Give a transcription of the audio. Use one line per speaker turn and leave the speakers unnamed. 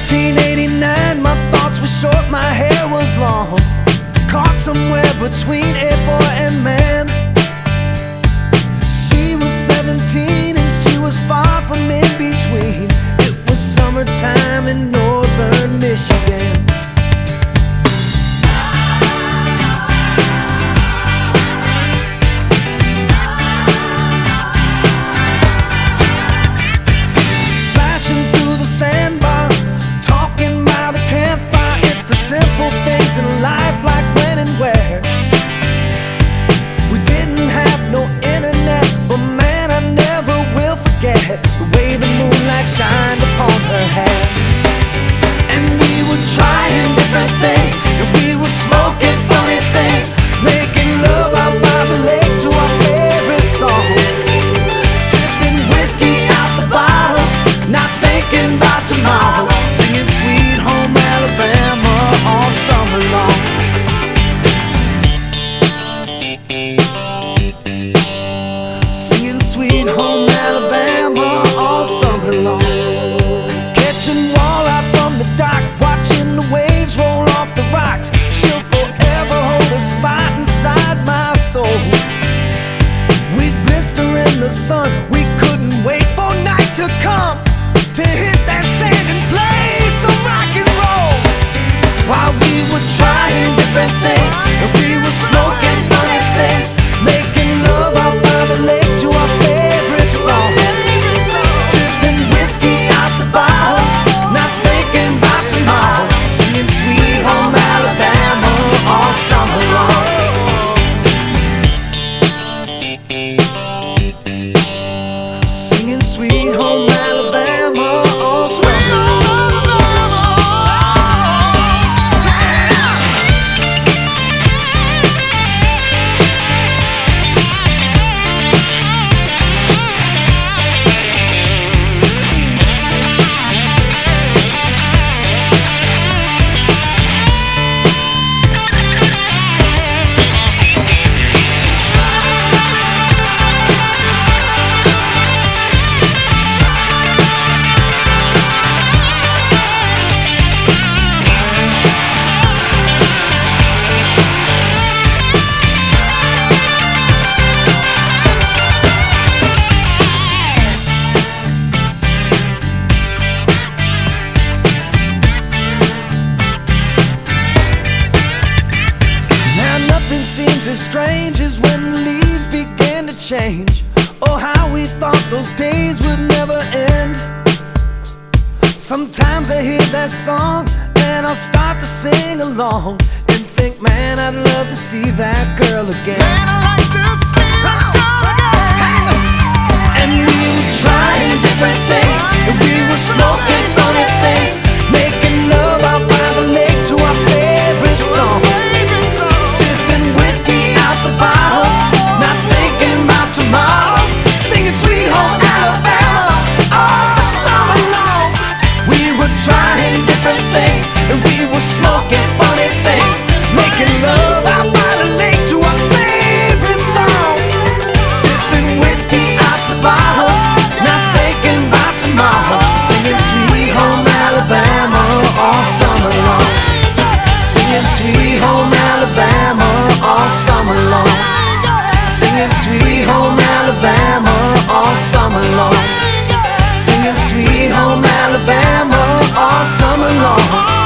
1989, my thoughts were short, my hair was long, caught somewhere between a boy and man. She was 17 and she was far from in between. It was summertime in northern Michigan. Splashing through the sandbar, talking by the campfire. It's the simple things in life, like when and where. We didn't have no internet, but man, I never will forget the way the moonlight shined upon her hair. And we were trying different things, and we were smoking funny things, making love out by the lake to our favorite song, sipping whiskey out the bottle, not thinking about tomorrow, singing Sweet Home Alabama all summer long. Singing Sweet Home Alabama all summer long. Catching walleye from the dock, watching the waves roll off the rocks. She'll forever hold a spot inside my soul. We'd blister in the sun, we couldn't wait for night to come to hit that sand and play some rock and roll. While we were trying different things, and we were smoking funny things, making love out by the lake to our favorite song, sipping whiskey out the bottle, not thinking about tomorrow, singing Sweet Home Alabama all summer long. Singing Sweet Home Alabama all summer long. Seems as strange as when the leaves began to change. Oh, how we thought those days would never end. Sometimes I hear that song and I'll start to sing along and think, man, I'd love to see that girl again. Man, I'd like to see that girl again. And we were trying different things, and we were smoking funny things, making love out by the lake to our favorite song, bottle, not thinking about tomorrow, singing Sweet Home Alabama all summer long. We were trying different things, and we were smoking funny things, making love out by the lake to our favorite song, sipping whiskey out the bottle, not thinking about tomorrow, singing Sweet Home Alabama all summer long. Singing Sweet Home Alabama all summer long. Singing Sweet Home Alabama all summer long. Singing Sweet Home Alabama all summer long.